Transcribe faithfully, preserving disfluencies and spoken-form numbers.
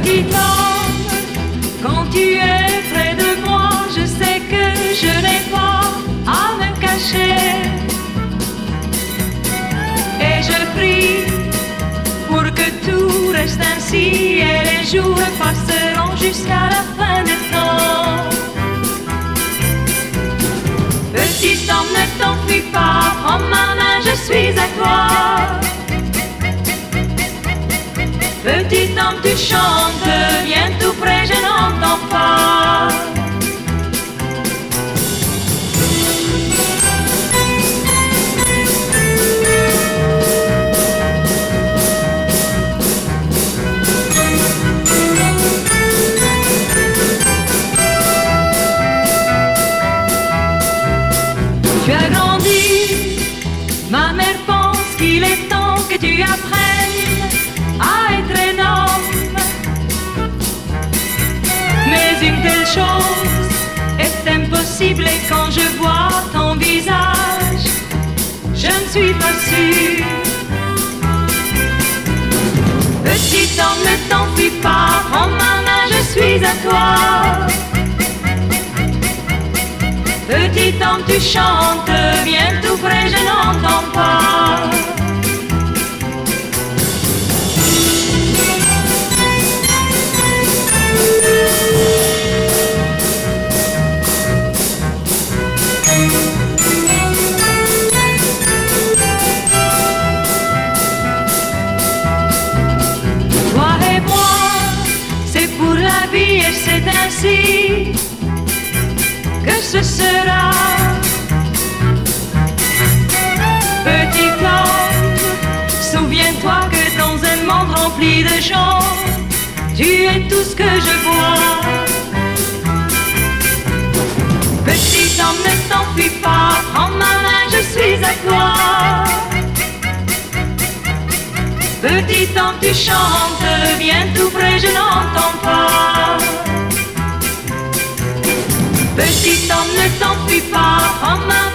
Petit homme, quand tu es près de moi, je sais que je n'ai pas à me cacher. Et je prie pour que tout reste ainsi et les jours passeront jusqu'à la fin des temps. Petit homme, ne t'enfuis pas, prends ma main, je suis à toi. Petit homme, tu chantes, viens tout près, je n'entends pas. Tu as grandi, ma mère pense qu'il est temps que tu apprennes à être un homme. Mais une telle chose est impossible et quand je vois ton visage, je ne suis pas sûre. Petit homme, ne t'enfuis pas, prends ma main, je suis à toi. Petit homme, tu chantes, viens tout près, je n'entends pas. Toi et moi, c'est pour la vie et c'est ainsi que ce sera. Petit homme, souviens-toi que dans un monde rempli de gens, tu es tout ce que je vois. Petit homme, ne t'enfuis pas, prends ma main, je suis à toi. Petit homme, tu chantes, viens tout près, je n'entends pas. Petit homme, ne t'enfuis pas, prends ma main,